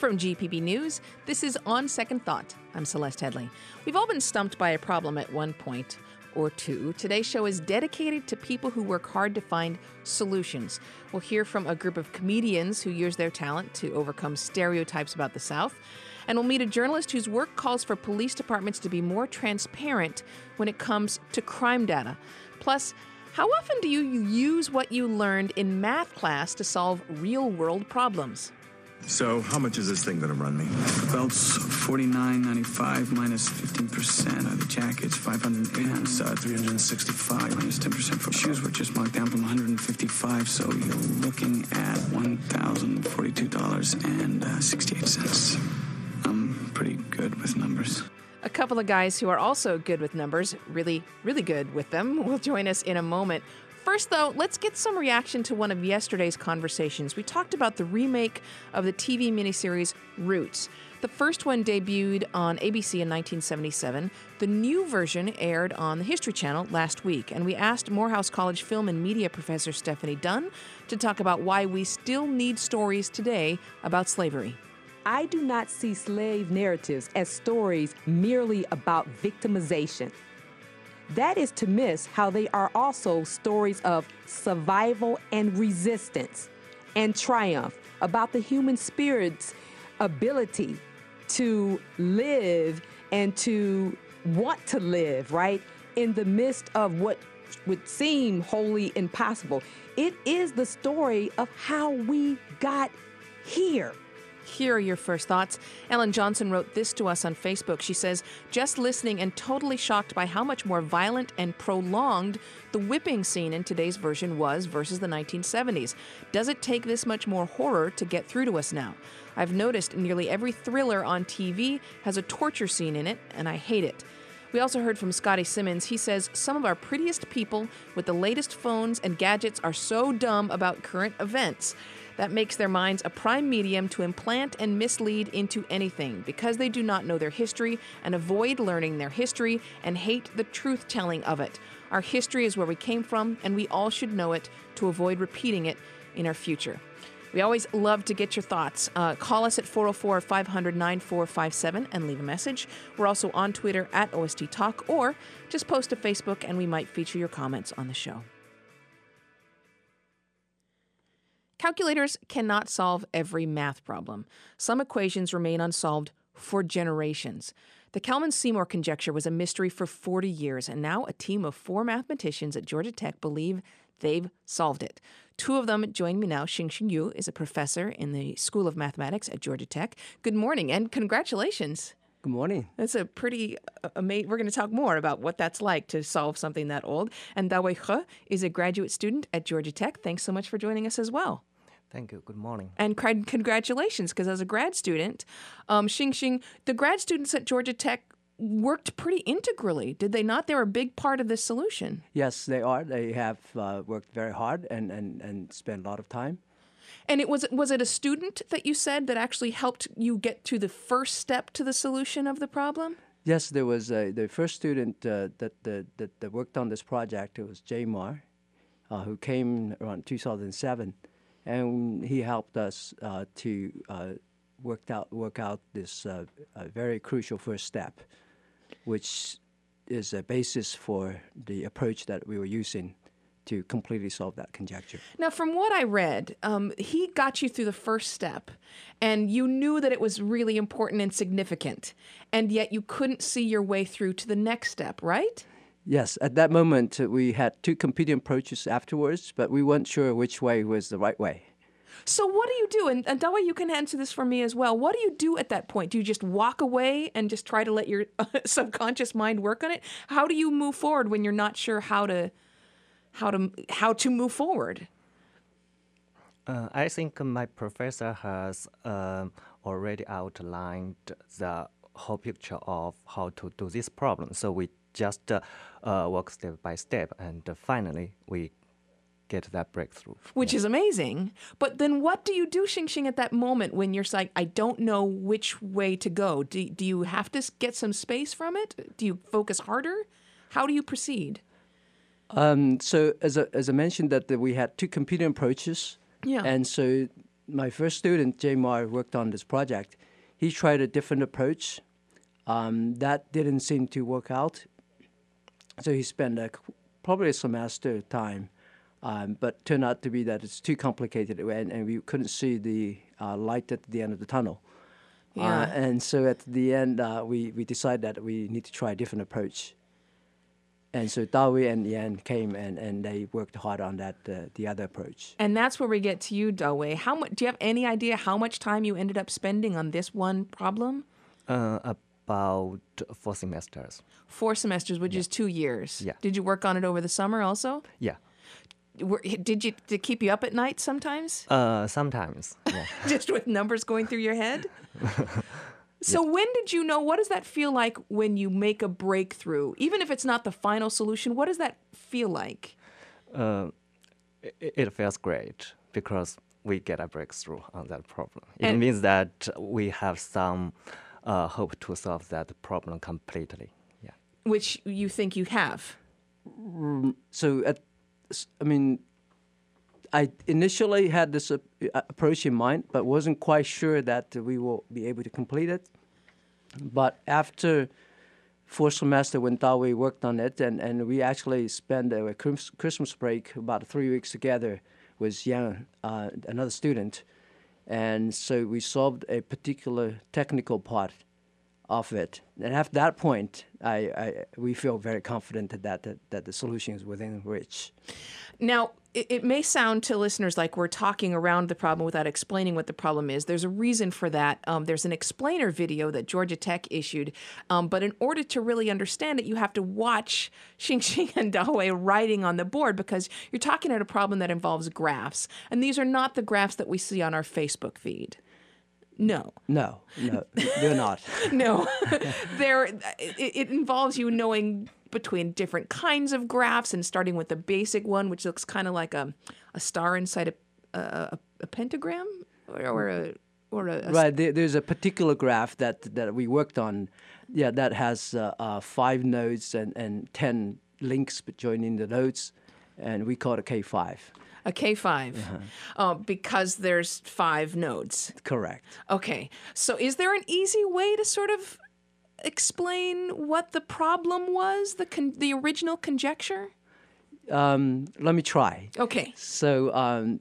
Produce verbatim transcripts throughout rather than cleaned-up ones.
From G P B News, this is On Second Thought. I'm Celeste Headley. We've all been stumped by a problem at one point or two. Today's show is dedicated to people who work hard to find solutions. We'll hear from a group of comedians who use their talent to overcome stereotypes about the South. And we'll meet a journalist whose work calls for police departments to be more transparent when it comes to crime data. Plus, how often do you use what you learned in math class to solve real-world problems? So, how much is this thing gonna run me? The belt's forty-nine ninety-five minus fifteen percent. Uh, the jacket's five hundred eight. It's uh, three hundred sixty-five. Minus ten percent for shoes were just marked down from one hundred fifty-five, so you're looking at one thousand forty-two dollars and sixty-eight cents. I'm pretty good with numbers. A couple of guys who are also good with numbers, really, really good with them, will join us in a moment. First, though, let's get some reaction to one of yesterday's conversations. We talked about the remake of the T V miniseries Roots. The first one debuted on A B C in nineteen seventy-seven. The new version aired on the History Channel last week, and we asked Morehouse College film and media professor Stephanie Dunn to talk about why we still need stories today about slavery. I do not see slave narratives as stories merely about victimization. That is to miss how they are also stories of survival and resistance and triumph, about the human spirit's ability to live and to want to live, right, in the midst of what would seem wholly impossible. It is the story of how we got here. Here are your first thoughts. Ellen Johnson wrote this to us on Facebook. She says, just listening and totally shocked by how much more violent and prolonged the whipping scene in today's version was versus the nineteen seventies. Does it take this much more horror to get through to us now? I've noticed nearly every thriller on T V has a torture scene in it, and I hate it. We also heard from Scotty Simmons. He says, some of our prettiest people with the latest phones and gadgets are so dumb about current events. That makes their minds a prime medium to implant and mislead into anything because they do not know their history and avoid learning their history and hate the truth-telling of it. Our history is where we came from, and we all should know it to avoid repeating it in our future. We always love to get your thoughts. Uh, call us at four oh four, five hundred, nine four five seven and leave a message. We're also on Twitter at O S T Talk, or just post to Facebook and we might feature your comments on the show. Calculators cannot solve every math problem. Some equations remain unsolved for generations. The Kalman-Seymour conjecture was a mystery for forty years, and now a team of four mathematicians at Georgia Tech believe they've solved it. Two of them join me now. Xingxin Yu is a professor in the School of Mathematics at Georgia Tech. Good morning, and congratulations. Good morning. That's a pretty uh, amazing. We're going to talk more about what that's like to solve something that old. And Dawei He is a graduate student at Georgia Tech. Thanks so much for joining us as well. Thank you. Good morning. And congratulations, because as a grad student, um, Xingxin, the grad students at Georgia Tech worked pretty integrally, did they not? They were a big part of this solution. Yes, they are. They have uh, worked very hard and, and, and spent a lot of time. And it was was it a student that you said that actually helped you get to the first step to the solution of the problem? Yes, there was a, the first student uh, that, that, that, that worked on this project. It was Jay Marr, uh, who came around two thousand seven. And he helped us uh, to uh, work out work out this uh, very crucial first step, which is a basis for the approach that we were using to completely solve that conjecture. Now, from what I read, um, he got you through the first step, and you knew that it was really important and significant, and yet you couldn't see your way through to the next step, right? Yes, at that moment, uh, we had two competing approaches afterwards, but we weren't sure which way was the right way. So what do you do? And, and Dawei, you can answer this for me as well. What do you do at that point? Do you just walk away and just try to let your uh, subconscious mind work on it? How do you move forward when you're not sure how to how to how to move forward? Uh, I think my professor has uh, already outlined the whole picture of how to do this problem. So we just uh, uh, work step by step, and uh, finally we get that breakthrough. Which yeah. is amazing. But then what do you do, Xingxin, at that moment when you're like, I don't know which way to go? Do, do you have to get some space from it? Do you focus harder? How do you proceed? Um, so as, a, as I mentioned, that the, we had two competing approaches. Yeah. And so my first student, Jay Mar, worked on this project. He tried a different approach. Um, that didn't seem to work out. So he spent a, probably a semester time, um, but turned out to be that it's too complicated, and, and we couldn't see the uh, light at the end of the tunnel. Yeah. Uh, and so at the end, uh, we, we decided that we need to try a different approach. And so Dawei and Yan came and, and they worked hard on that, uh, the other approach. And that's where we get to you, Dawei. How much? Do you have any idea how much time you ended up spending on this one problem? Uh, about four semesters. Four semesters, which is two years. Yeah. Did you work on it over the summer also? Yeah. Were, did you did it keep you up at night sometimes? Uh, sometimes. Yeah. Just with numbers going through your head? So when did you know, what does that feel like when you make a breakthrough? Even if it's not the final solution, what does that feel like? uh, it, it feels great because we get a breakthrough on that problem. It And- means that we have some uh, hope to solve that problem completely. Yeah. Which you think you have. So, at, s- I mean, I initially had this uh, approach in mind, but wasn't quite sure that we will be able to complete it. But after fourth semester, when Dawei worked on it, and, and we actually spent a Chris- Christmas break about three weeks together with Yang, uh, another student, and so we solved a particular technical part of it. And at that point, I, I we feel very confident that that, that the solution is within reach. Now, it, it may sound to listeners like we're talking around the problem without explaining what the problem is. There's a reason for that. Um, there's an explainer video that Georgia Tech issued. Um, but in order to really understand it, you have to watch Xingxing and Dawei writing on the board because you're talking about a problem that involves graphs. And these are not the graphs that we see on our Facebook feed. No. No, no, they're not. No. They're, it, it involves you knowing between different kinds of graphs and starting with the basic one, which looks kind of like a, a star inside a, a, a pentagram or, or a or a, a Right, there, there's a particular graph that, that we worked on, yeah, that has uh, uh, five nodes and, and ten links joining the nodes, and we call it a K five. a K five uh, because there's five nodes. Correct. Okay. So is there an easy way to sort of explain what the problem was, the con- the original conjecture? Um, let me try. Okay. So, um,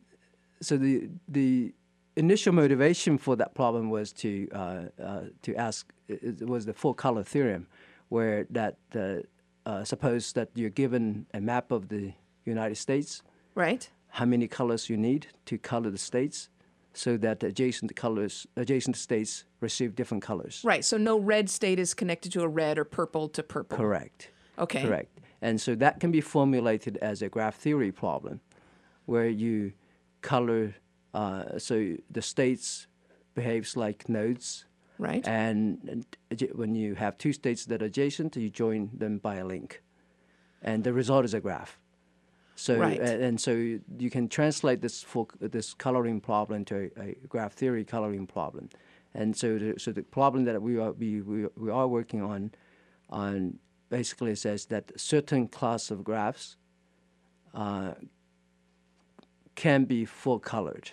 so the the initial motivation for that problem was to uh, uh, to ask. It it was the four color theorem, where that uh, uh, suppose that you're given a map of the United States, Right. how many colors you need to color the states, so that the adjacent colors, adjacent states receive different colors. Right. So no red state is connected to a red or purple to purple. Correct. Okay. Correct. And so that can be formulated as a graph theory problem, where you color, uh, so the states behaves like nodes, Right. and, and adja- when you have two states that are adjacent, you join them by a link, and the result is a graph. So Right. and, and so you can translate this for this coloring problem to a, a graph theory coloring problem, and so the, so the problem that we are we, we, we are working on, on basically says that certain class of graphs uh, can be full colored.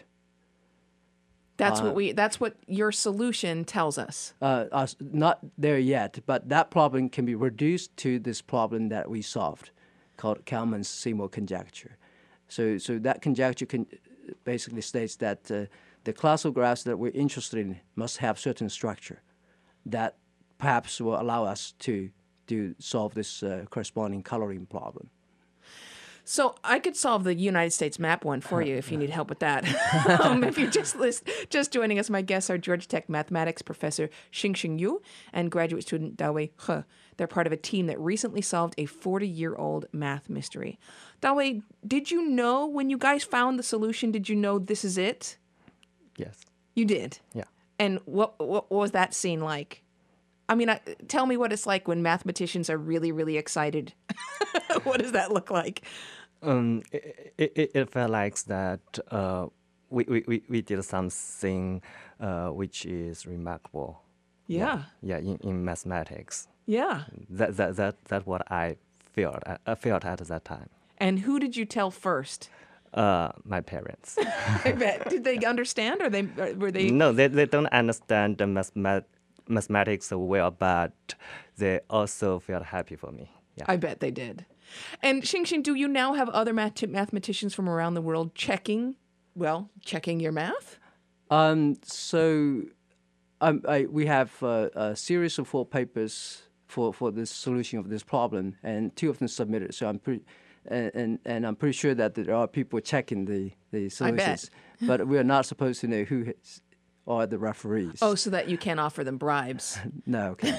That's what we. That's what your solution tells us. Uh, uh, not there yet, but that problem can be reduced to this problem that we solved, called Kalman's-Seymour conjecture. So, so that conjecture can basically states that uh, the class of graphs that we're interested in must have certain structure that perhaps will allow us to to solve this uh, corresponding coloring problem. So I could solve the United States map one for you if you need help with that. um, if you're just list, just joining us, my guests are Georgia Tech mathematics professor Xingxing Yu and graduate student Dawei He. They're part of a team that recently solved a forty-year-old math mystery. Dawei, did you know when you guys found the solution, did you know this is it? Yes. You did? Yeah. And what what, what was that scene like? I mean, I, tell me what it's like when mathematicians are really, really excited. What does that look like? Um, it, it, it felt like that uh, we, we, we, we did something uh, which is remarkable. Yeah. Yeah, in, in mathematics. Yeah. That that that that's what I felt. I, I felt at that time. And who did you tell first? Uh, my parents. I bet. Did they understand, or they or were they? No, they, they don't understand the mathemat- mathematics so well, but they also felt happy for me. Yeah. I bet they did. And Xingxing, do you now have other math- mathematicians from around the world checking, well, checking your math? Um, so um, I, we have uh, a series of four papers for, for the solution of this problem, and two of them submitted. So I'm pretty, and, and, and I'm pretty sure that there are people checking the, the solutions. But we are not supposed to know who is, are the referees. Oh, so that you can't offer them bribes No, okay.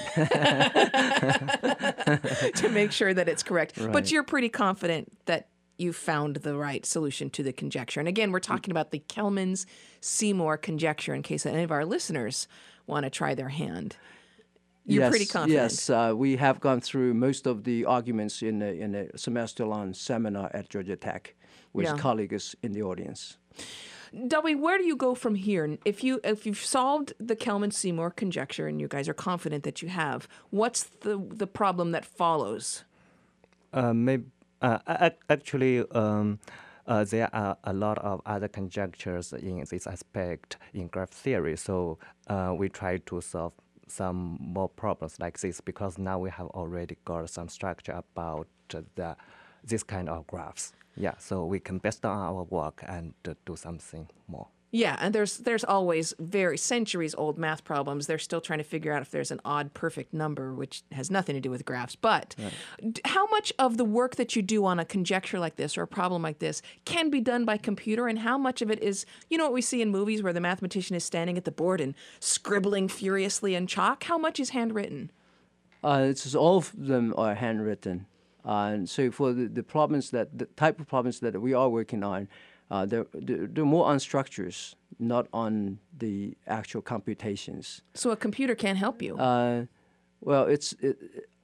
to make sure that it's correct. But Right. you're pretty confident that you found the right solution to the conjecture. And again, we're talking about the Kelmans-Seymour conjecture in case any of our listeners want to try their hand. You're yes, pretty confident. Yes, uh, we have gone through most of the arguments in a, in a semester-long seminar at Georgia Tech, with Yeah. colleagues in the audience. Dewey, where do you go from here? If you if you've solved the Kelman-Seymour conjecture and you guys are confident that you have, what's the the problem that follows? Uh, maybe, uh, ac- actually, um, uh, there are a lot of other conjectures in this aspect in graph theory. So uh, we try to solve some more problems like this because now we have already got some structure about the this kind of graphs. Yeah, so we can best on our work and uh, do something more. Yeah, and there's there's always very centuries old math problems. They're still trying to figure out if there's an odd perfect number, which has nothing to do with graphs. But d- how much of the work that you do on a conjecture like this or a problem like this can be done by computer, and how much of it is, you know what we see in movies where the mathematician is standing at the board and scribbling furiously in chalk? How much is handwritten? Uh, it's all of them are handwritten. Uh, and so for the, the problems that, the type of problems that we are working on, uh, they're, they're they're more on structures, not on the actual computations. So a computer can't help you. Uh, well, it's, it,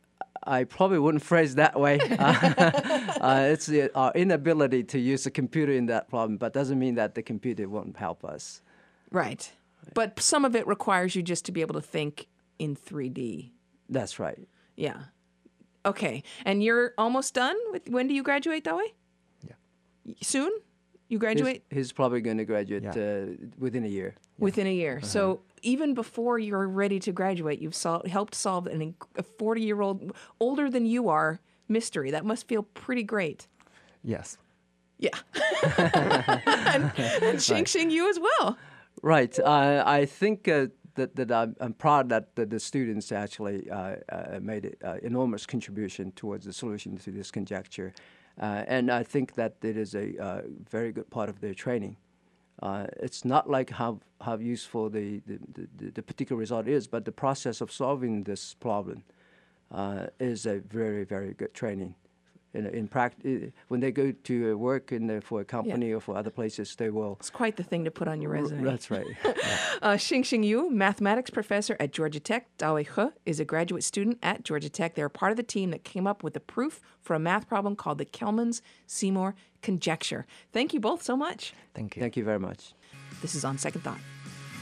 I probably wouldn't phrase that way. uh, uh, it's the, our inability to use a computer in that problem, but doesn't mean that the computer won't help us. Right. But some of it requires you just to be able to think in three D. That's right. Yeah. Okay. And you're almost done with, when do you graduate, Dawei? Yeah. Soon? You He's, graduate he's probably going to graduate Yeah. uh, within a year. within a year. So even before you're ready to graduate, you've sol- helped solve an, inc- a forty-year-old, older than you are, mystery. That must feel pretty great. Yes. Yeah. and and Xing Xing, you as well. Right. Uh, I think uh, that, that I'm, I'm proud that the, the students actually uh, uh, made an uh, enormous contribution towards the solution to this conjecture. Uh, and I think that it is a uh, very good part of their training. Uh, it's not like how, how useful the, the, the, the particular result is, but the process of solving this problem uh, is a very, very good training. In, in practice, when they go to uh, work in the, for a company or for other places, they will. It's quite the thing to put on your resume. That's right. Uh, Xing Xing Yu, mathematics professor at Georgia Tech. Dawei He is a graduate student at Georgia Tech. They're part of the team that came up with the proof for a math problem called the Kelmans-Seymour conjecture. Thank you both so much. Thank you. Thank you very much. This is On Second Thought.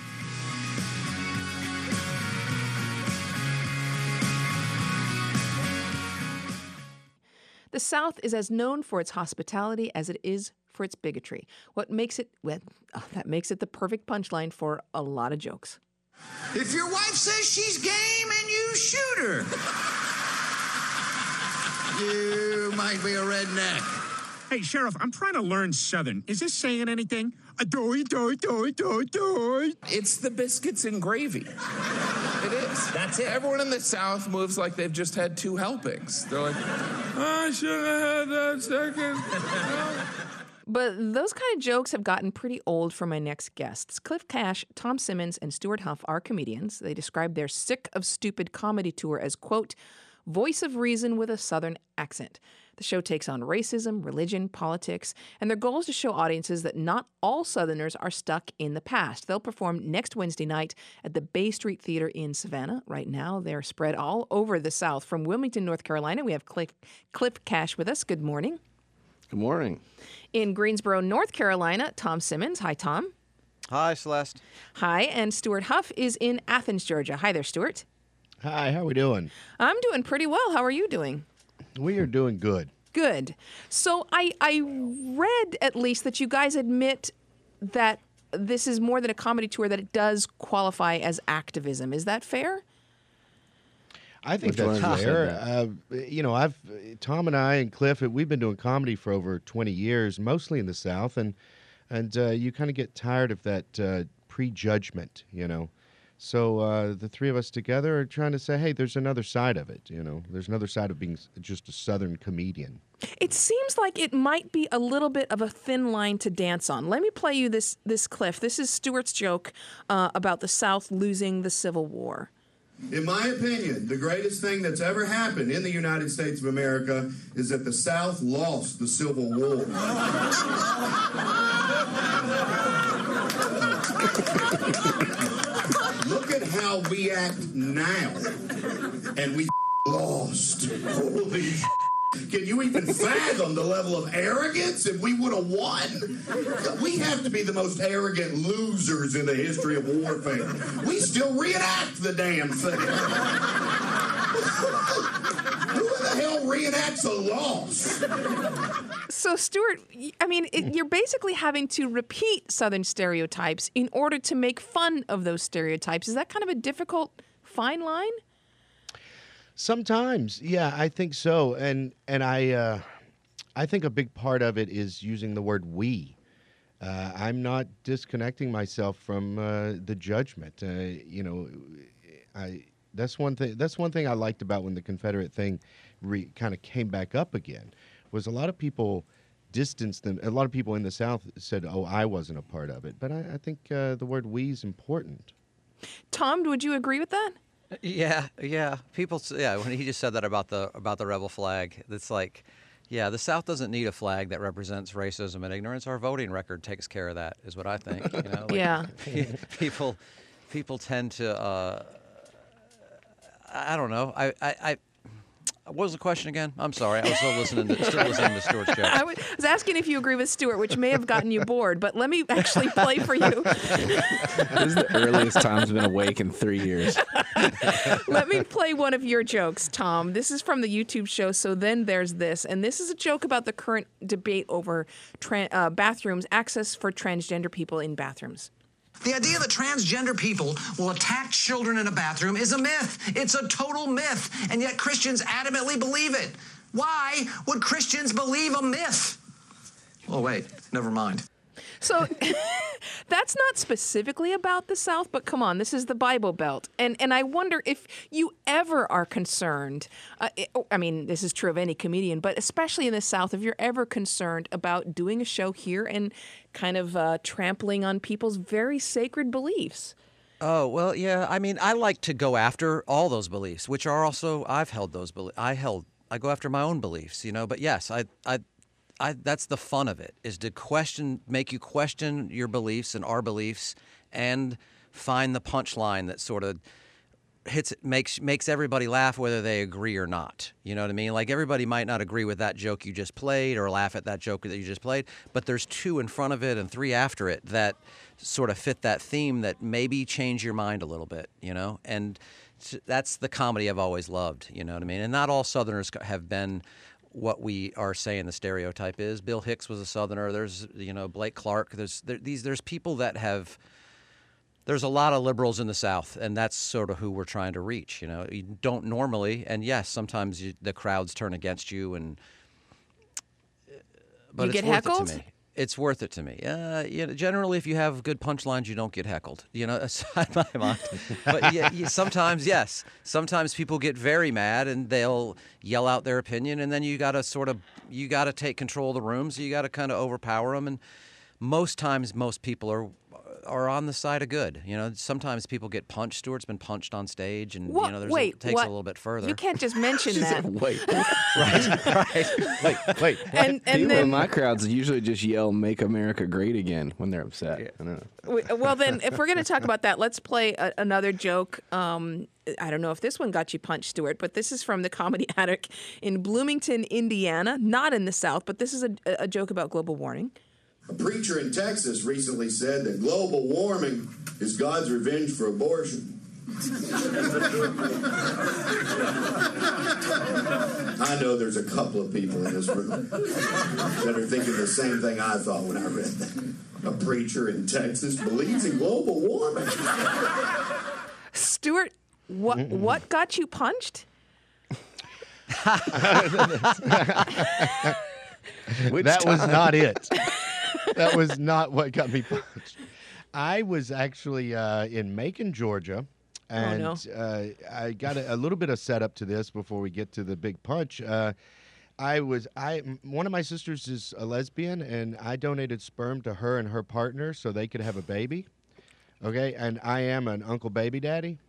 The South is as known for its hospitality as it is for its bigotry. What makes it, well, oh, that makes it the perfect punchline for a lot of jokes. If your wife says she's game and you shoot her, you might be a redneck. Hey, Sheriff, I'm trying to learn Southern. Is this saying anything? A doy, doy, doy, doy, doy. It's the biscuits and gravy. It is. That's it. Everyone in the South moves like they've just had two helpings. They're like, I should have had that second. But those kind of jokes have gotten pretty old for my next guests. Cliff Cash, Tom Simmons, and Stuart Huff are comedians. They describe their Sick of Stupid comedy tour as, quote, voice of reason with a Southern accent. The show takes on racism, religion, politics, and their goal is to show audiences that not all Southerners are stuck in the past. They'll perform next Wednesday night at the Bay Street Theater in Savannah. Right now, they're spread all over the South. From Wilmington, North Carolina, we have Cliff, Cliff Cash with us. Good morning. Good morning. In Greensboro, North Carolina, Tom Simmons. Hi, Tom. Hi, Celeste. Hi, and Stuart Huff is in Athens, Georgia. Hi there, Stuart. Hi, how we doing? I'm doing pretty well. How are you doing? We are doing good. Good. So I I read at least that you guys admit that this is more than a comedy tour, that it does qualify as activism. Is that fair? I think Which that's one fair. said Uh, you know, I've Tom and I and Cliff, we've been doing comedy for over twenty years, mostly in the South, and and uh, you kind of get tired of that uh, prejudgment, you know. So uh, the three of us together are trying to say, hey, there's another side of it, you know. There's another side of being s- just a Southern comedian. It seems like it might be a little bit of a thin line to dance on. Let me play you this, this Cliff. This is Stewart's joke uh, about the South losing the Civil War. In my opinion, the greatest thing that's ever happened in the United States of America is that the South lost the Civil War. Look at how we act now, and we lost. Holy sh**. Can you even fathom the level of arrogance if we would have won? We have to be the most arrogant losers in the history of warfare. We still reenact the damn thing. Who the hell reenacts a loss? So, Stewart, y- I mean, it, you're basically having to repeat Southern stereotypes in order to make fun of those stereotypes. Is that kind of a difficult fine line? Sometimes, yeah, I think so, and and I, uh, I think a big part of it is using the word "we." Uh, I'm not disconnecting myself from uh, the judgment. Uh, you know, I that's one thing. That's one thing I liked about when the Confederate thing re, kind of came back up again, was a lot of people distanced them. A lot of people in the South said, "Oh, I wasn't a part of it," but I, I think uh, the word "we" is important. Tom, would you agree with that? Yeah, yeah. People, s- yeah. When he just said that about the about the rebel flag, it's like, yeah, the South doesn't need a flag that represents racism and ignorance. Our voting record takes care of that, is what I think. You know, like, Yeah. People, people tend to. Uh, I I don't know. I, I, I. What was the question again? I'm sorry. I was still listening to still listening to Stewart's joke. I was was asking if you agree with Stewart, which may have gotten you bored, but let me actually play for you. This is the earliest Tom's been awake in three years. Let me play one of your jokes, Tom. This is from the YouTube show, So Then There's This. And this is a joke about the current debate over tra- uh, bathrooms, access for transgender people in bathrooms. The idea that transgender people will attack children in a bathroom is a myth. It's a total myth, and yet Christians adamantly believe it. Why would Christians believe a myth? Oh, wait, never mind. So that's not specifically about the South, but come on, this is the Bible Belt. And and I wonder if you ever are concerned, uh, it- I mean, this is true of any comedian, but especially in the South, if you're ever concerned about doing a show here and kind of uh, trampling on people's very sacred beliefs. Oh, well, yeah. I mean, I like to go after all those beliefs, which are also, I've held those beliefs. I held, I go after my own beliefs, you know, but yes, I, I, I, that's the fun of it, is to question, make you question your beliefs and our beliefs and find the punchline that sort of hits, makes, makes everybody laugh whether they agree or not. You know what I mean? Like, everybody might not agree with that joke you just played or laugh at that joke that you just played, but there's two in front of it and three after it that sort of fit that theme that maybe change your mind a little bit, you know? And s- that's the comedy I've always loved, you know what I mean? And not all Southerners co- have been what we are saying the stereotype is. Bill Hicks was a Southerner. There's, you know, Blake Clark. There's there, these. There's people that have. There's a lot of liberals in the South, and that's sort of who we're trying to reach. You know, you don't normally, and yes, sometimes you, the crowds turn against you, and but You it's get worth heckled? it to me. It's worth it to me. Uh, you know, generally, if you have good punchlines, you don't get heckled. You know, aside my mind. But yeah, yeah, sometimes, yes. Sometimes people get very mad and they'll yell out their opinion, and then you got to sort of you got to take control of the room. So you got to kind of overpower them. And most times, most people are are on the side of good. You know, sometimes people get punched. Stewart's been punched on stage, and What? you know, there's Wait, a, takes what? a little bit further. You can't just mention that. Wait, right, right. Wait, wait. And, and people then, in my crowds usually just yell "Make America Great Again" when they're upset. I don't know. w- well, then, if we're going to talk about that, let's play a, another joke. Um, I don't know if this one got you punched, Stewart, but this is from the Comedy Attic in Bloomington, Indiana, not in the South, but this is a, a joke about global warming. A preacher in Texas recently said that global warming is God's revenge for abortion. I know there's a couple of people in this room that are thinking the same thing I thought when I read that. A preacher in Texas believes in global warming. Stuart, what what got you punched? That was not it. That was not what got me punched. I was actually uh, in Macon, Georgia, and Oh, no. uh, I got a, a little bit of setup to this before we get to the big punch. Uh, I was I m- one of my sisters is a lesbian, and I donated sperm to her and her partner so they could have a baby. Okay, and I am an Uncle Baby Daddy.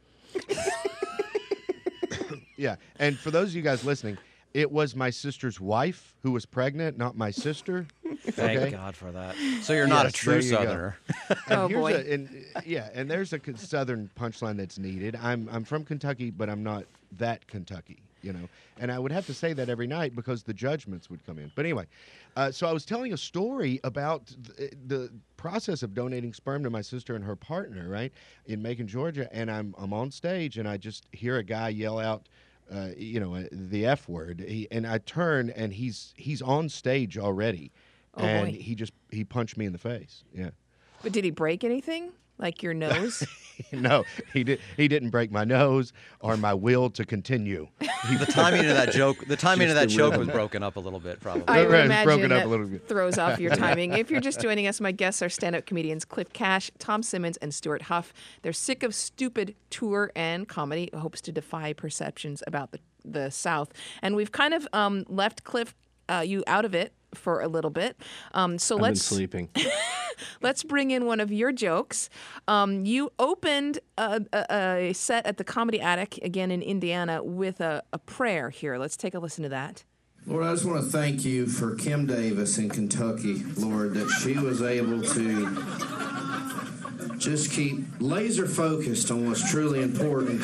Yeah, and for those of you guys listening, it was my sister's wife who was pregnant, not my sister. Thank okay? God for that. So you're not a Yes, true there you go. Southerner. And Oh, here's boy. A, and, yeah, and there's a co- Southern punchline that's needed. I'm I'm from Kentucky, but I'm not that Kentucky, you know. And I would have to say that every night because the judgments would come in. But anyway, uh, so I was telling a story about the, the process of donating sperm to my sister and her partner, right, in Macon, Georgia. And I'm I'm on stage, and I just hear a guy yell out, uh, you know, uh, the F word. He, and I turn, and he's he's on stage already. Oh, and boy. he just he punched me in the face. Yeah. But did he break anything? Like your nose? No, he did. He didn't break my nose or my will to continue. He, The timing of that joke, the timing of Just that the joke rhythm. was broken up a little bit, probably. I would Right, it's imagine broken up that a little bit. throws off your timing. If you're just joining us, my guests are stand-up comedians Cliff Cash, Tom Simmons, and Stuart Huff. Their Sick of Stupid tour and comedy hopes to defy perceptions about the, the South. And we've kind of um, left Cliff, uh, you out of it for a little bit. Um, so I've let's been sleeping. let's bring in one of your jokes. Um, you opened a, a, a set at the Comedy Attic again in Indiana with a, a prayer here. Let's take a listen to that. Lord, I just want to thank you for Kim Davis in Kentucky, Lord, that she was able to just keep laser focused on what's truly important.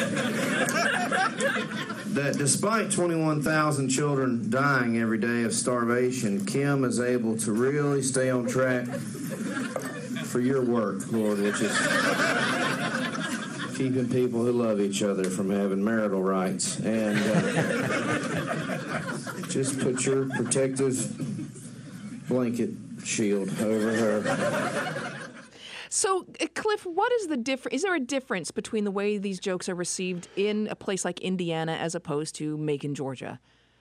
That despite twenty-one thousand children dying every day of starvation, Kim is able to really stay on track for your work, Lord, which is keeping people who love each other from having marital rights. And uh, just put your protective blanket shield over her. So, uh, Cliff, what is the difference? Is there a difference between the way these jokes are received in a place like Indiana as opposed to Macon, Georgia?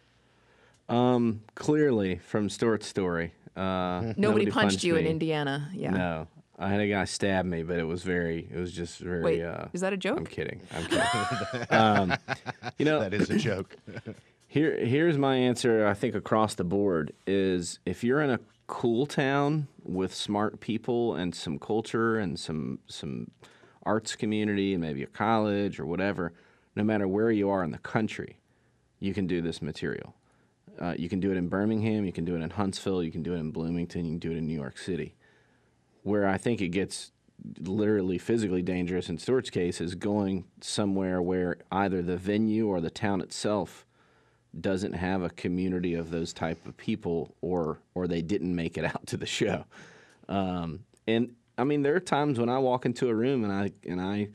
Um, clearly, from Stuart's story, uh, Nobody, punched, you me. in Indiana. Yeah. No, I had a guy stab me, but it was very, it was just very. Wait, uh, is that a joke? I'm kidding. I'm kidding. um, you know, that is a joke. Here, here's my answer. I think across the board is if you're in a cool town with smart people and some culture and some some arts community and maybe a college or whatever, no matter where you are in the country, you can do this material. Uh, you can do it in Birmingham, you can do it in Huntsville, you can do it in Bloomington, you can do it in New York City. Where I think it gets literally physically dangerous in Stuart's case is going somewhere where either the venue or the town itself doesn't have a community of those type of people, or or they didn't make it out to the show. Um, and I mean, there are times when I walk into a room and I and I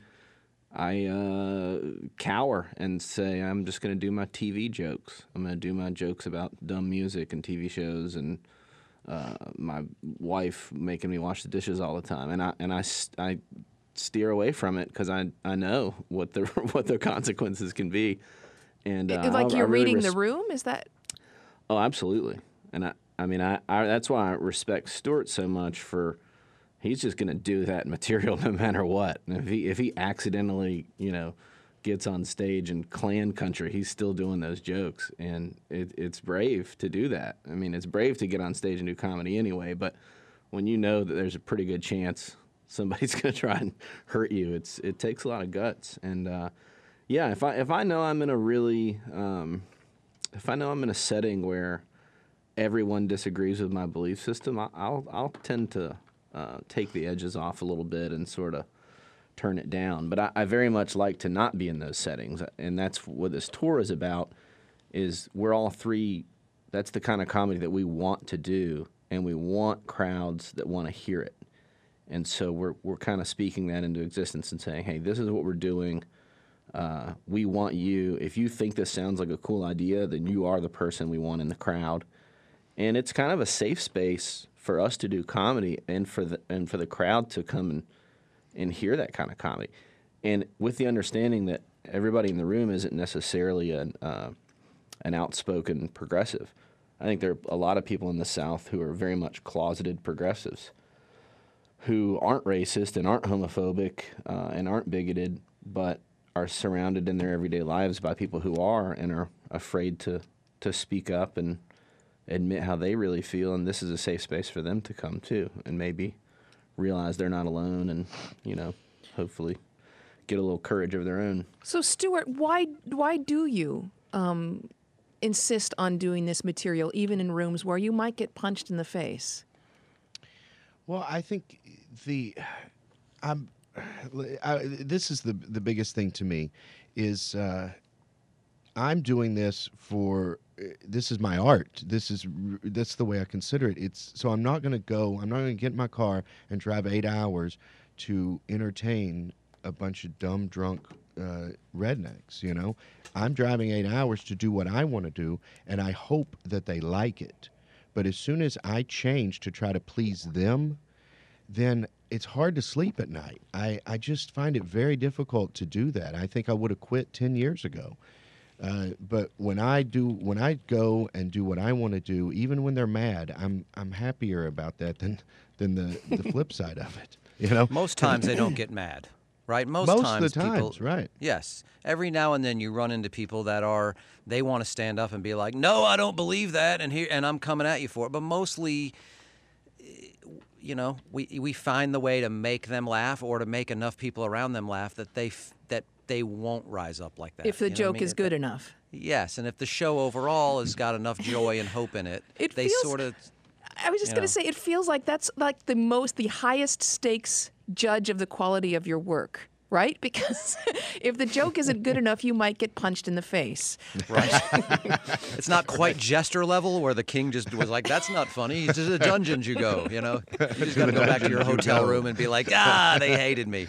I uh, cower and say, I'm just going to do my T V jokes. I'm going to do my jokes about dumb music and T V shows and uh, my wife making me wash the dishes all the time. And I and I, I steer away from it because I I know what the what the consequences can be. And uh, like I- you're I really reading res- the room? Is that? Oh, absolutely. And I, I mean, I, I that's why I respect Stuart so much for, he's just going to do that material no matter what. And if he if he accidentally, you know, gets on stage in Klan country, he's still doing those jokes, and it, it's brave to do that. I mean, it's brave to get on stage and do comedy anyway. But when you know that there's a pretty good chance somebody's going to try and hurt you, it's it takes a lot of guts. And uh, yeah, if I if I know I'm in a really um, if I know I'm in a setting where everyone disagrees with my belief system, I, I'll I'll tend to uh, take the edges off a little bit and sort of turn it down. But I, I very much like to not be in those settings, and that's what this tour is about. Is we're all three. That's the kind of comedy that we want to do, and we want crowds that want to hear it. And so we're we're kind of speaking that into existence and saying, hey, this is what we're doing. Uh, we want you, if you think this sounds like a cool idea, then you are the person we want in the crowd. And it's kind of a safe space for us to do comedy and for the and for the crowd to come and, and hear that kind of comedy. And with the understanding that everybody in the room isn't necessarily an, uh, an outspoken progressive. I think there are a lot of people in the South who are very much closeted progressives who aren't racist and aren't homophobic uh, and aren't bigoted, but are surrounded in their everyday lives by people who are and are afraid to, to speak up and admit how they really feel. And this is a safe space for them to come to and maybe realize they're not alone and, you know, hopefully get a little courage of their own. So, Stuart, why why do you um, insist on doing this material, even in rooms where you might get punched in the face? Well, I think the I'm I, this is the the biggest thing to me is uh, I'm doing this for this is my art. This is that's the way I consider it. It's so I'm not going to go. I'm not going to get in my car and drive eight hours to entertain a bunch of dumb, drunk uh, rednecks, you know? I'm driving eight hours to do what I want to do, and I hope that they like it. But as soon as I change to try to please them, then it's hard to sleep at night. I, I just find it very difficult to do that. I think I would have quit ten years ago. Uh, but when I do, when I go and do what I want to do, even when they're mad, I'm I'm happier about that than than the, the flip side of it. You know, most times they don't get mad. Right, most, Most times of the times, people, right. Yes, every now and then you run into people that are they want to stand up and be like, "No, I don't believe that," and here and I'm coming at you for it. But mostly, you know, we we find the way to make them laugh or to make enough people around them laugh that they f- that they won't rise up like that. If the You know what I joke mean? is good enough. Yes, and if the show overall has got enough joy and hope in it, It they feels- sort of. I was just you going know. to say, it feels like that's like the most, the highest stakes judge of the quality of your work, right? Because if the joke isn't good enough, you might get punched in the face. Right. It's not quite jester level where the king just was like, "That's not funny." It's just the dungeons you go, you know. You just got to go back to your Dungeons you hotel go. room and be like, "Ah, they hated me."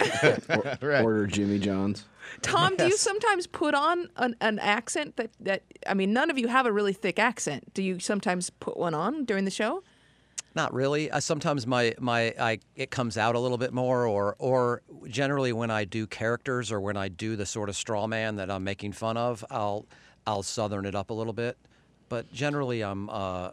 Or, Order Jimmy John's. Tom, do you Yes. sometimes put on an, an accent that, that, I mean, none of you have a really thick accent. Do you sometimes put one on during the show? Not really. I, sometimes my my I it comes out a little bit more, or or generally when I do characters or when I do the sort of straw man that I'm making fun of, I'll I'll southern it up a little bit. But generally, I'm uh,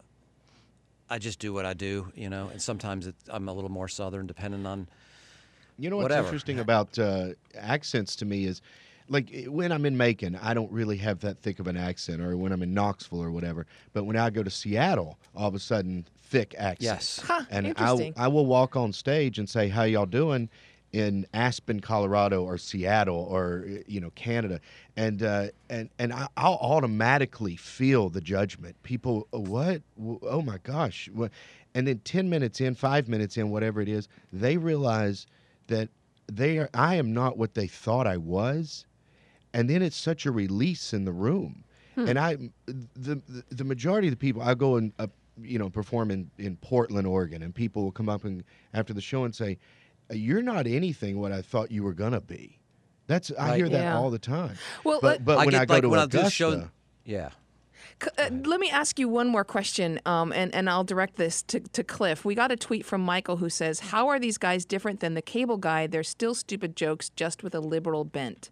I just do what I do, you know. And sometimes it, I'm a little more southern, depending on. You know what's whatever. interesting about uh, accents to me is, like i- when I'm in Macon, I don't really have that thick of an accent, or when I'm in Knoxville or whatever. But when I go to Seattle, all of a sudden, thick accent. Yes. Huh, and I, interesting. I will walk on stage and say, "How y'all doing?" in Aspen, Colorado, or Seattle, or you know, Canada, and uh, and and I, I'll automatically feel the judgment. People, "Oh, what? W- Oh my gosh!" What? And then ten minutes in, five minutes in, whatever it is, they realize that they are. I am not what they thought I was, and then it's such a release in the room. And I, the the, the majority of the people, I go and uh, you know perform in in Portland, Oregon, and people will come up and after the show and say, "You're not anything what I thought you were gonna be." That's I Right. hear that Yeah. all the time. Well, but let- but I when get, I go like, to when I do Augusta, show- Yeah. C- Uh, let me ask you one more question, um, and, and I'll direct this to, to Cliff. We got a tweet from Michael who says, "How are these guys different than the cable guy? They're still stupid jokes, just with a liberal bent."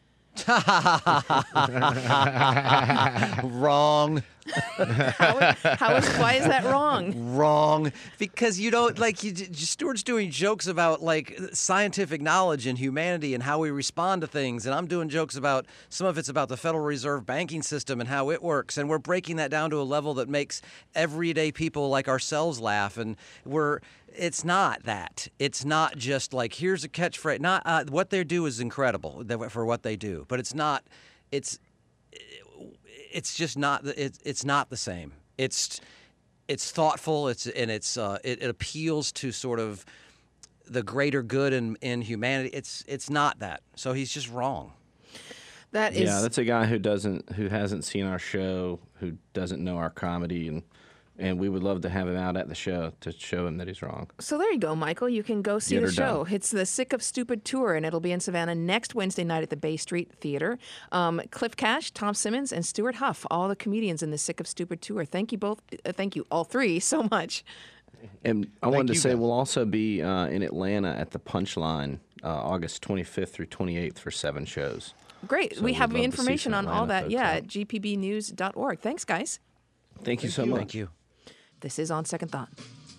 Wrong. How is, how is, why is that wrong? Wrong, because you don't like you, Stuart's doing jokes about like scientific knowledge and humanity and how we respond to things, and I'm doing jokes about some of it's about the Federal Reserve banking system and how it works, and we're breaking that down to a level that makes everyday people like ourselves laugh, and we're it's not that. It's not just like here's a catchphrase. Not uh, what they do is incredible for what they do, but it's not. It's it's just not. It's it's not the same. It's it's thoughtful. It's and it's uh, it, it appeals to sort of the greater good in, in humanity. It's it's not that. So he's just wrong. That is. Yeah, that's a guy who doesn't, who hasn't seen our show, who doesn't know our comedy, and And we would love to have him out at the show to show him that he's wrong. So there you go, Michael. You can go see Get the her show. done. It's the Sick of Stupid Tour, and it'll be in Savannah next Wednesday night at the Bay Street Theater. Um, Cliff Cash, Tom Simmons, and Stuart Huff, all the comedians in the Sick of Stupid Tour. Thank you both. Uh, thank you, all three, so much. And I Thank wanted to you, say guys. we'll also be uh, in Atlanta at the Punchline uh, August twenty-fifth through twenty-eighth for seven shows. Great. So we we'd have love to see information some on all Atlanta that, folks yeah, out. at g p b news dot org. Thanks, guys. Thank you Thank so you. much. Thank you. This is On Second Thought.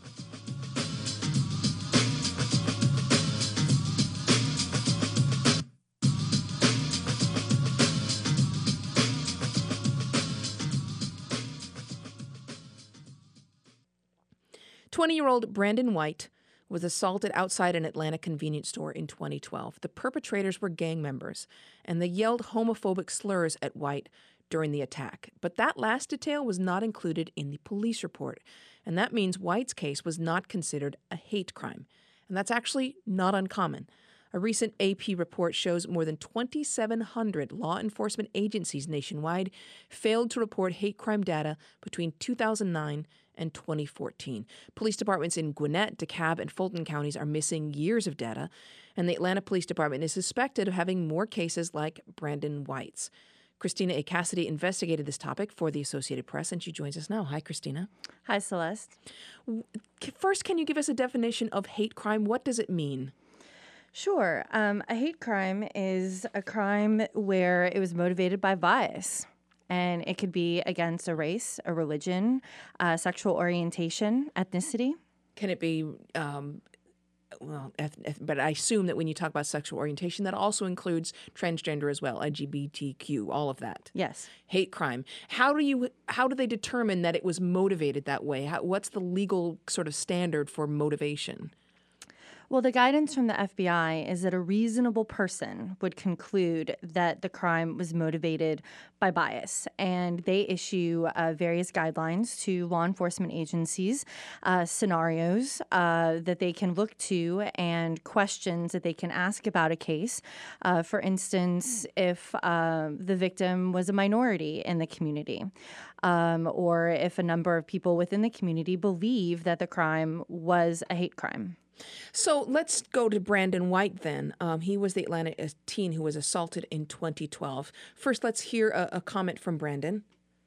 twenty-year-old Brandon White was assaulted outside an Atlanta convenience store in twenty twelve. The perpetrators were gang members, and they yelled homophobic slurs at White during the attack. But that last detail was not included in the police report, and that means White's case was not considered a hate crime. And that's actually not uncommon. A recent A P report shows more than twenty-seven hundred law enforcement agencies nationwide failed to report hate crime data between two thousand nine and twenty fourteen. Police departments in Gwinnett, DeKalb, and Fulton counties are missing years of data, and the Atlanta Police Department is suspected of having more cases like Brandon White's. Christina A. Cassidy investigated this topic for the Associated Press, and she joins us now. Hi, Christina. Hi, Celeste. First, can you give us a definition of hate crime? What does it mean? Sure. Um, a hate crime is a crime where it was motivated by bias. And it could be against a race, a religion, uh, sexual orientation, ethnicity. Can it be, um, well, eth- eth- but I assume that when you talk about sexual orientation, that also includes transgender as well, L G B T Q, all of that. Yes. Hate crime. How do you, how do they determine that it was motivated that way? How, what's the legal sort of standard for motivation? Well, the guidance from the F B I is that a reasonable person would conclude that the crime was motivated by bias, and they issue uh, various guidelines to law enforcement agencies, uh, scenarios uh, that they can look to, and questions that they can ask about a case. Uh, for instance, if uh, the victim was a minority in the community, um, or if a number of people within the community believe that the crime was a hate crime. So let's go to Brandon White then. Um, he was the Atlanta teen who was assaulted in twenty twelve. First, let's hear a, a comment from Brandon.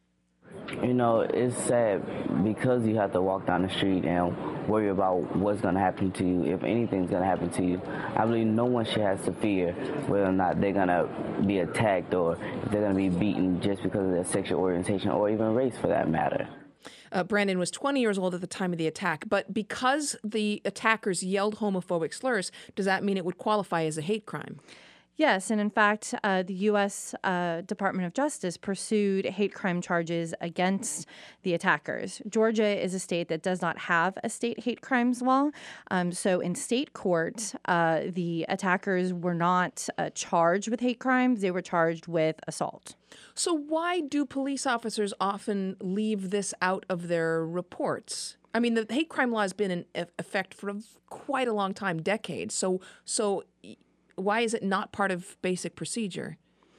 You know, it's sad because you have to walk down the street and worry about what's going to happen to you, if anything's going to happen to you. I believe no one should have to fear whether or not they're going to be attacked or if they're going to be beaten just because of their sexual orientation or even race for that matter. Uh, Brandon was twenty years old at the time of the attack, but because the attackers yelled homophobic slurs, does that mean it would qualify as a hate crime? Yes, and in fact, uh, the U S Uh, Department of Justice pursued hate crime charges against the attackers. Georgia is a state that does not have a state hate crimes law. Um, so in state court, uh, the attackers were not uh, charged with hate crimes. They were charged with assault. So why do police officers often leave this out of their reports? I mean, the hate crime law has been in effect for a, quite a long time, decades. So, so why is it not part of basic procedure?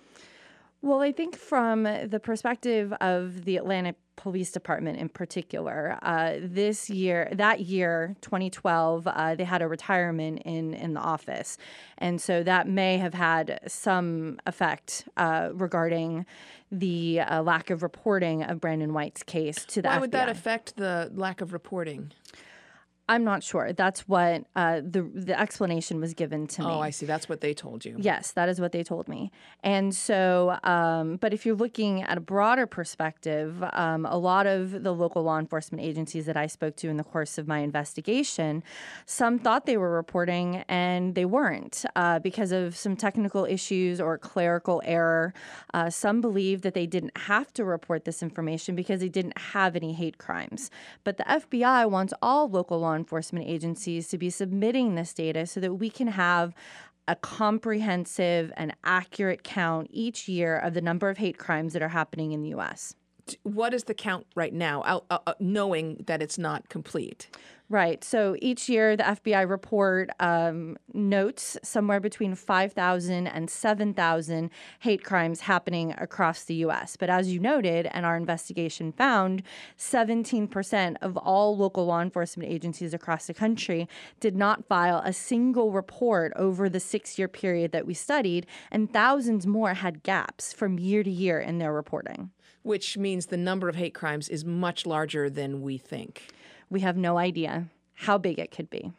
Well, I think from the perspective of the Atlanta Police Department in particular, uh, this year, that year, twenty twelve, uh, they had a retirement in, in the office. And so that may have had some effect uh, regarding the uh, lack of reporting of Brandon White's case to the Why F B I. would that affect the lack of reporting? I'm not sure. That's what uh, the the explanation was given to me. Oh, I see. That's what they told you. Yes, that is what they told me. And so, um, but if you're looking at a broader perspective, um, a lot of the local law enforcement agencies that I spoke to in the course of my investigation, some thought they were reporting and they weren't uh, because of some technical issues or clerical error. Uh, some believed that they didn't have to report this information because they didn't have any hate crimes. But the F B I wants all local law enforcement agencies to be submitting this data so that we can have a comprehensive and accurate count each year of the number of hate crimes that are happening in the U S. What is the count right now, uh, uh, knowing that it's not complete? Right. So each year, the F B I report um, notes somewhere between five thousand and seven thousand hate crimes happening across the U S. But as you noted, and our investigation found, seventeen percent of all local law enforcement agencies across the country did not file a single report over the six-year period that we studied, and thousands more had gaps from year to year in their reporting. Which means the number of hate crimes is much larger than we think. We have no idea how big it could be.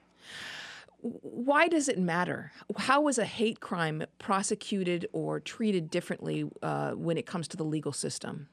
Why does it matter? How is a hate crime prosecuted or treated differently uh, when it comes to the legal system?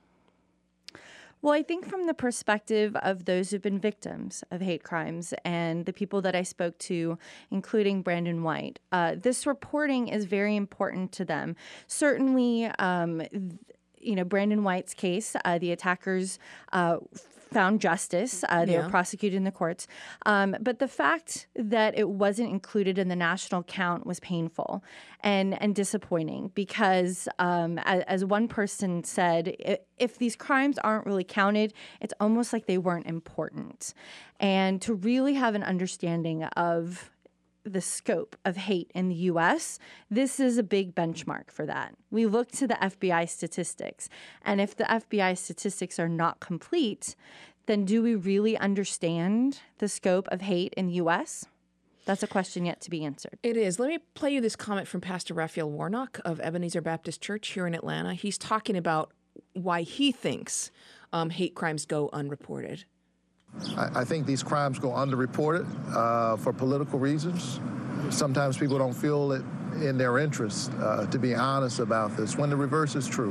Well, I think from the perspective of those who've been victims of hate crimes and the people that I spoke to, including Brandon White, uh, this reporting is very important to them. Certainly, um, you know, Brandon White's case, uh, the attackers uh, found justice. Uh, they Yeah. were prosecuted in the courts. Um, but the fact that it wasn't included in the national count was painful and, and disappointing because, um, as, as one person said, if, if these crimes aren't really counted, it's almost like they weren't important. And to really have an understanding of the scope of hate in the U S, this is a big benchmark for that. We look to the F B I statistics, and if the F B I statistics are not complete, then do we really understand the scope of hate in the U S? That's a question yet to be answered. It is. Let me play you this comment from Pastor Raphael Warnock of Ebenezer Baptist Church here in Atlanta. He's talking about why he thinks um, hate crimes go unreported. I, I think these crimes go underreported uh, for political reasons. Sometimes people don't feel it in their interest uh, to be honest about this, when the reverse is true.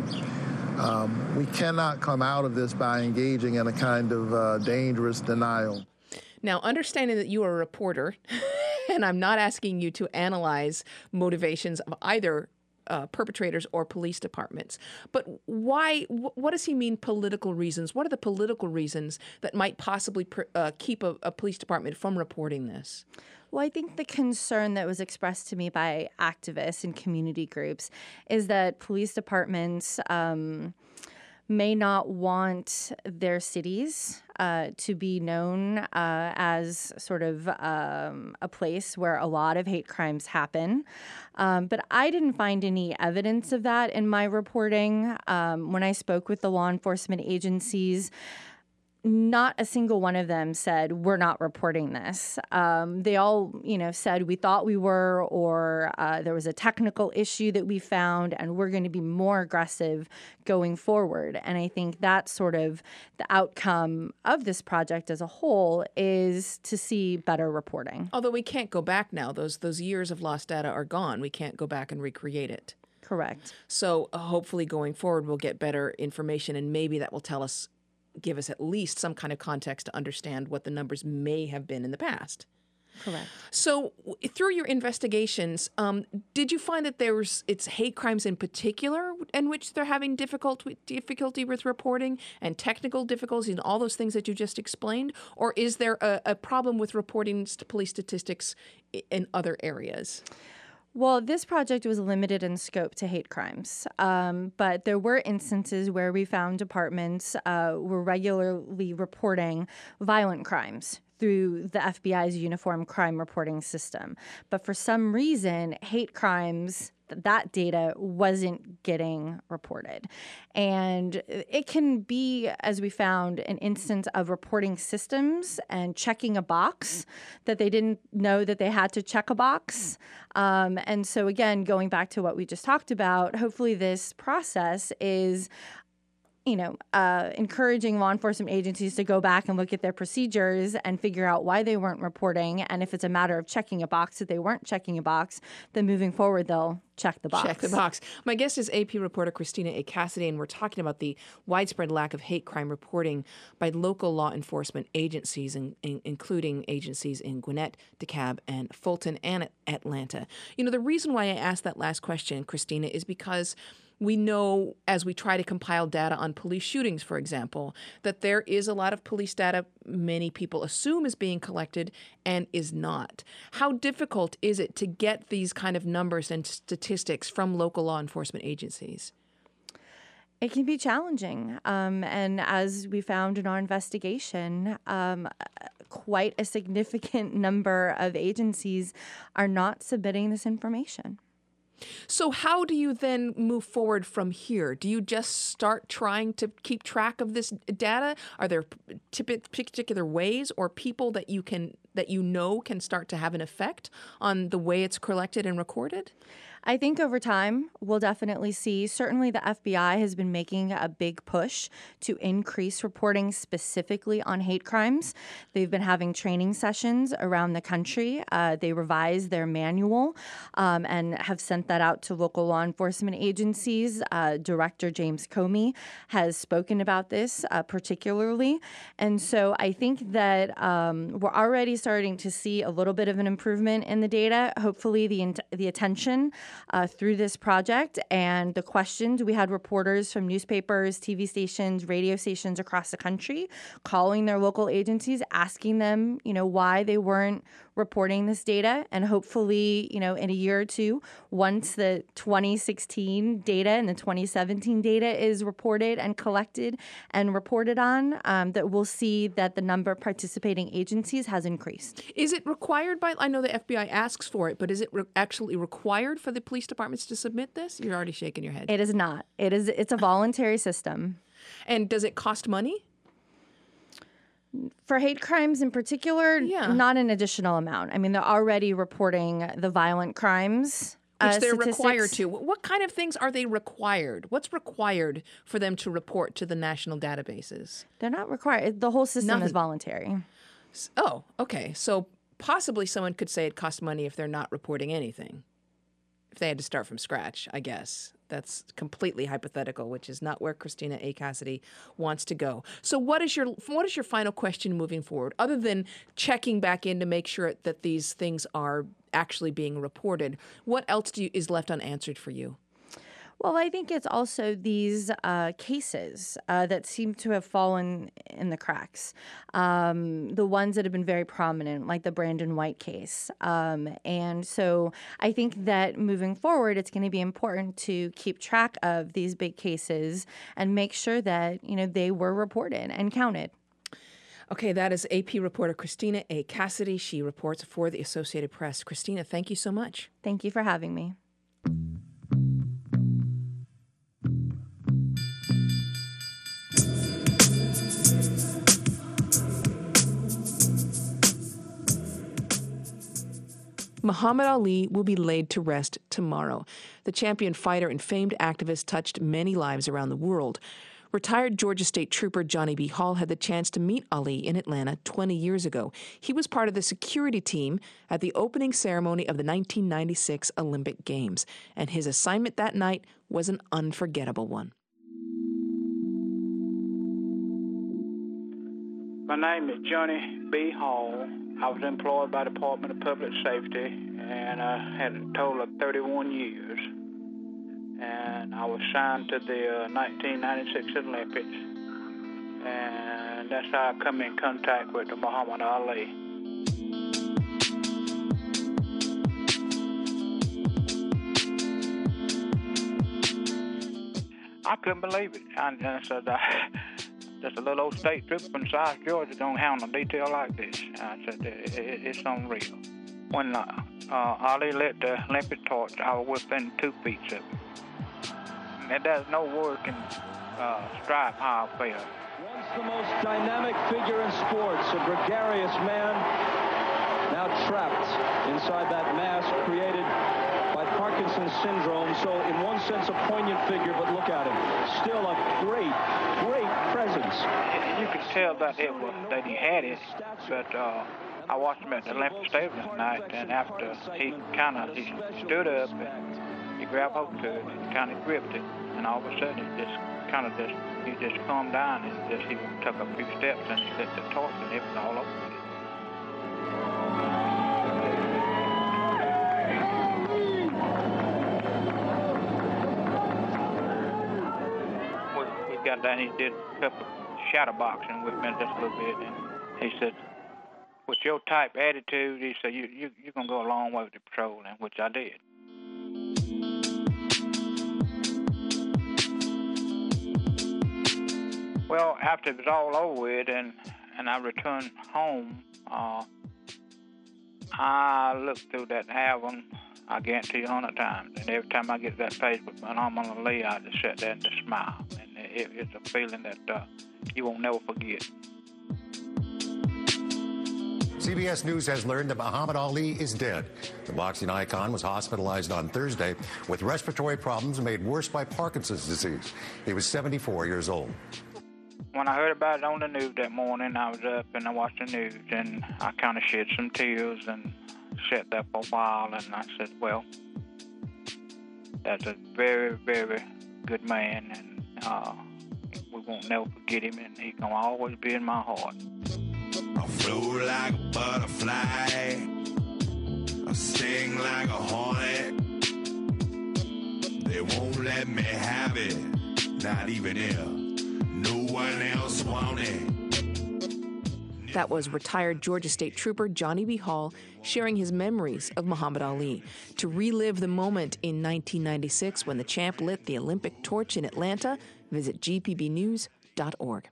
Um, we cannot come out of this by engaging in a kind of uh, dangerous denial. Now, understanding that you are a reporter, and I'm not asking you to analyze motivations of either Uh, perpetrators or police departments. But why, wh- what does he mean political reasons? What are the political reasons that might possibly pr- uh, keep a, a police department from reporting this? Well, I think the concern that was expressed to me by activists and community groups is that police departments um, may not want their cities uh, to be known uh, as sort of um, a place where a lot of hate crimes happen. Um, but I didn't find any evidence of that in my reporting. Um, when I spoke with the law enforcement agencies, not a single one of them said, we're not reporting this. Um, they all, you know, said we thought we were, or uh, there was a technical issue that we found, and we're going to be more aggressive going forward. And I think that's sort of the outcome of this project as a whole, is to see better reporting. Although we can't go back now. Those, those years of lost data are gone. We can't go back and recreate it. Correct. So uh, hopefully going forward, we'll get better information, and maybe that will tell us give us at least some kind of context to understand what the numbers may have been in the past. Correct. So w- through your investigations, um, did you find that there was, it's hate crimes in particular in which they're having difficulty, difficulty with reporting, and technical difficulties and all those things that you just explained? Or is there a, a problem with reporting st- police statistics i- in other areas? Well, this project was limited in scope to hate crimes, um, but there were instances where we found departments uh, were regularly reporting violent crimes through the F B I's Uniform Crime Reporting System. But for some reason, hate crimes, that data wasn't getting reported. And it can be, as we found, an instance of reporting systems and checking a box that they didn't know that they had to check a box. Um, and so again, going back to what we just talked about, hopefully this process is you know, uh, encouraging law enforcement agencies to go back and look at their procedures and figure out why they weren't reporting. And if it's a matter of checking a box, if they weren't checking a box, then moving forward, they'll check the box. Check the box. My guest is A P reporter Christina A. Cassidy, and we're talking about the widespread lack of hate crime reporting by local law enforcement agencies, in, in, including agencies in Gwinnett, DeKalb, and Fulton, and Atlanta. You know, the reason why I asked that last question, Christina, is because we know, as we try to compile data on police shootings, for example, that there is a lot of police data many people assume is being collected and is not. How difficult is it to get these kind of numbers and statistics from local law enforcement agencies? It can be challenging. Um, and as we found in our investigation, um, quite a significant number of agencies are not submitting this information. So how do you then move forward from here? Do you just start trying to keep track of this data? Are there particular ways or people that you can that you know can start to have an effect on the way it's collected and recorded? I think over time, we'll definitely see, certainly the F B I has been making a big push to increase reporting specifically on hate crimes. They've been having training sessions around the country. Uh, they revised their manual um, and have sent that out to local law enforcement agencies. Uh, Director James Comey has spoken about this uh, particularly. And so I think that um, we're already starting to see a little bit of an improvement in the data. Hopefully the, the attention Uh, through this project and the questions. We had reporters from newspapers, T V stations, radio stations across the country calling their local agencies, asking them, you know, why they weren't reporting this data. And hopefully, you know, in a year or two, once the twenty sixteen data and the twenty seventeen data is reported and collected and reported on, um, that we'll see that the number of participating agencies has increased. Is it required by, I know the F B I asks for it, but is it re- actually required for the police departments to submit this? You're already shaking your head. It is not. It is. It's a voluntary system. And does it cost money? For hate crimes in particular, yeah. Not an additional amount. I mean, they're already reporting the violent crimes. Which uh, they're statistics. required to. What kind of things are they required? What's required for them to report to the national databases? They're not required. The whole system Nothing. is voluntary. Oh, okay. So possibly someone could say it costs money if they're not reporting anything. If they had to start from scratch, I guess. That's completely hypothetical, which is not where Christina A. Cassidy wants to go. So what is your what is your final question moving forward, other than checking back in to make sure that these things are actually being reported? What else do you, is left unanswered for you? Well, I think it's also these uh, cases uh, that seem to have fallen in the cracks. Um, the ones that have been very prominent, like the Brandon White case. Um, and so I think that moving forward, it's going to be important to keep track of these big cases and make sure that, you know, they were reported and counted. Okay, that is A P reporter Christina A. Cassidy. She reports for the Associated Press. Christina, thank you so much. Thank you for having me. Muhammad Ali will be laid to rest tomorrow. The champion fighter and famed activist touched many lives around the world. Retired Georgia State Trooper Johnny B. Hall had the chance to meet Ali in Atlanta twenty years ago. He was part of the security team at the opening ceremony of the nineteen ninety-six Olympic Games, and his assignment that night was an unforgettable one. My name is Johnny B. Hall. I was employed by the Department of Public Safety, and I had a total of thirty-one years. And I was signed to the uh, nineteen ninety-six Olympics, and that's how I come in contact with the Muhammad Ali. I couldn't believe it. I, I said, uh, just a little old state trooper from South Georgia don't handle detail like this. I said, it, it, it's unreal. When uh, uh, Ali lit the Olympic torch, I was within two feet of it. And there's no word can uh, describe how I feel. Once the most dynamic figure in sports, a gregarious man, now trapped inside that mask created by Parkinson's syndrome. So in one sense, a poignant figure, but look at him. Still a great, great presence. You could tell that it was that he had it, but uh, I watched him at the Olympic Stadium tonight, and after he kind of he stood up and he grabbed hold to it and kind of gripped it, and all of a sudden he just kind of just he just calmed down and just he took a few steps and he lit the torch and it was all over with. We, we got down, he did a couple of shadow boxing with me just a little bit, and he said, with your type attitude, he said, you, you, you're going to go a long way with the patrol, and which I did. Well, after it was all over with and, and I returned home, uh, I looked through that album, I guarantee you, a hundred times. And every time I get to that page with Muhammad Ali, I just sit there and just smile. And it, it's a feeling that uh, you won't never forget. C B S News has learned that Muhammad Ali is dead. The boxing icon was hospitalized on Thursday with respiratory problems made worse by Parkinson's disease. He was seventy-four years old. When I heard about it on the news that morning, I was up and I watched the news, and I kind of shed some tears and sat there for a while, and I said, well, that's a very, very good man, and uh, we won't never forget him, and he's going to always be in my heart. I float like a butterfly, I sting like a hornet. They won't let me have it, not even if no one else want it. That was retired Georgia State Trooper Johnny B. Hall sharing his memories of Muhammad Ali. To relive the moment in nineteen ninety-six when the champ lit the Olympic torch in Atlanta, visit G P B news dot org.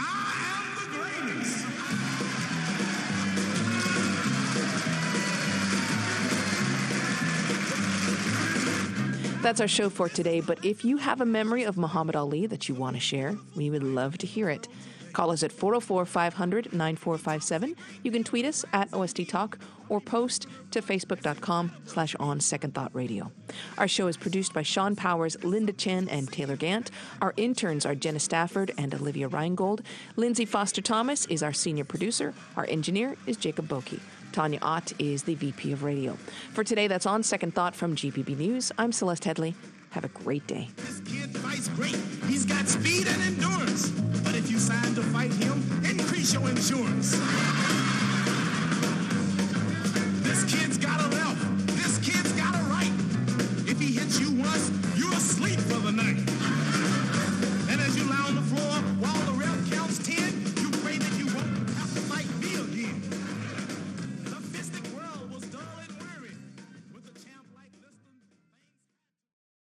That's our show for today, but if you have a memory of Muhammad Ali that you want to share, we would love to hear it. Call us at four oh four, five hundred, nine four five seven. You can tweet us at O S T Talk or post to facebook.com slash on Second Thought Radio. Our show is produced by Sean Powers, Linda Chen, and Taylor Gant. Our interns are Jenna Stafford and Olivia Reingold. Lindsay Foster Thomas is our senior producer. Our engineer is Jacob Boki. Tanya Ott is the V P of Radio. For today, that's On Second Thought from G P B News. I'm Celeste Headley. Have a great day. This kid fights great. He's got speed.